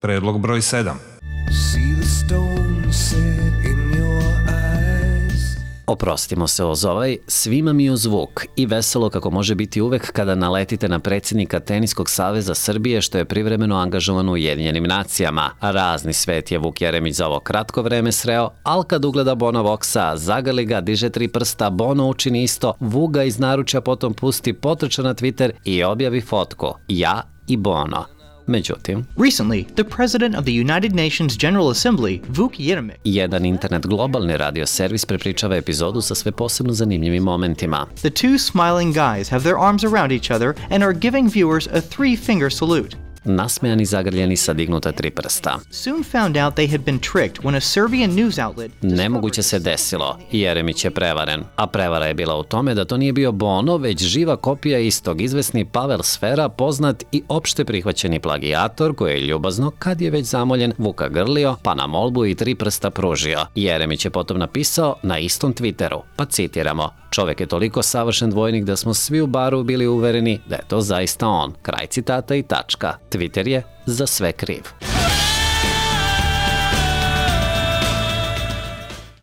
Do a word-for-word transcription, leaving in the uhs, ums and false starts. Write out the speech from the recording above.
Predlog broj sedam. Oprostimo se uz ovaj, svima mi uz zvuk i veselo kako može biti uvek kada naletite na predsjednika Teniskog saveza Srbije što je privremeno angažovan u Ujedinjenim nacijama. Razni svet je Vuk Jeremić za ovo kratko vreme sreo, al kad ugleda Bona Voxa, zagrli ga, diže tri prsta, Bono učini isto, Vuk ga iz naručja potom pusti, potrča na Twitter i objavi fotku. Ja i Bono. Međutim, recently, the president of the United Nations General Assembly, Vuk Jeremić, jedan internet globalni radio servis prepričava epizodu sa sve posebno zanimljivim momentima. The two smiling guys have their arms around each other and are giving viewers a three-finger salute. Nasmejani zagrljeni sa dignuta tri prsta. Soon found out they had been tricked when a Serbian news outlet... Nemoguće se desilo. Jeremić je prevaren. A prevara je bila u tome da to nije bio Bono, već živa kopija istog, izvesni Pavel Sfera, poznat i opšte prihvaćeni plagijator koji je ljubazno, kad je već zamoljen, Vuka grlio, pa na molbu i tri prsta pružio. Jeremić je potom napisao na istom Twitteru, pa citiramo: čovek je toliko savršen dvojnik da smo svi u baru bili uvereni da je to zaista on. Kraj citata i tačka. Twitter je za sve kriv.